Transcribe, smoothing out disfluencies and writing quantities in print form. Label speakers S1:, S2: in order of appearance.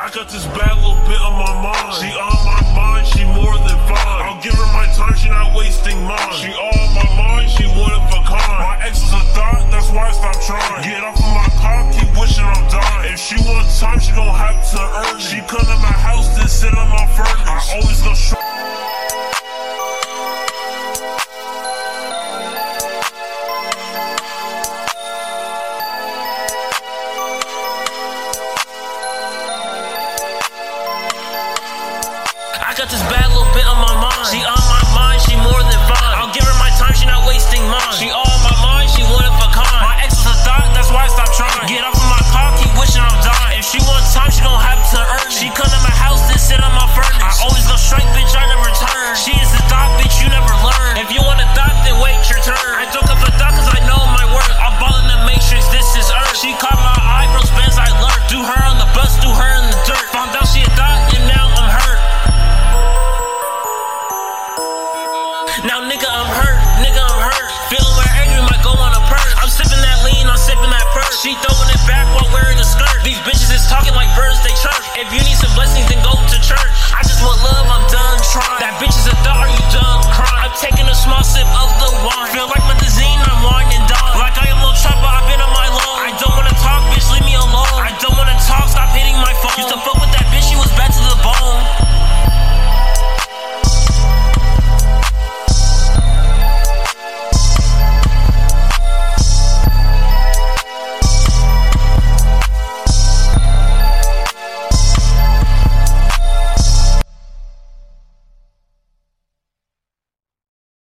S1: I got this bad little bit on my mind. She on my mind, she more than fine. I'll give her my time, she not wasting mine. She on my mind, she one of a kind. My ex is a thought, that's why I stopped trying. Get off of my car, keep wishing I'm dying. If she want time, she gon' have to earn it. She come to my house, then sit on my furnace. I always go straight.
S2: I got this bad little bit on my mind. She on my mind, she more than fine. I'll give her my time, she not wasting mine. She on my mind, she one of a kind. My ex is a thought, that's why I stopped trying. Get off of my car, keep wishing I'm dying. If she wants time, she gon' have to earn it. She come to my house, then sit on my furnace. I always go straight, bitch, I never turn. She is a thought, bitch, you never learn. If you want a thought, then wait your turn. I took up a thought cause I know my worth. I'm ballin' the matrix, this is Earth. She caught my eyebrows, bands I learned. Do her on the bus, do her in the dirt. Found out she a thought, and now I'm hurt. Now nigga I'm hurt, feeling where angry might go on a purse. I'm sipping that lean, I'm sipping that purse. She throwing it back while wearing a skirt. These bitches is talking like birds, they chirp. If you need some blessings, then go to church. I just want love, I'm done trying. That bitch is a thought, are you done crying? I'm taking a small sip of the wine. Feel like my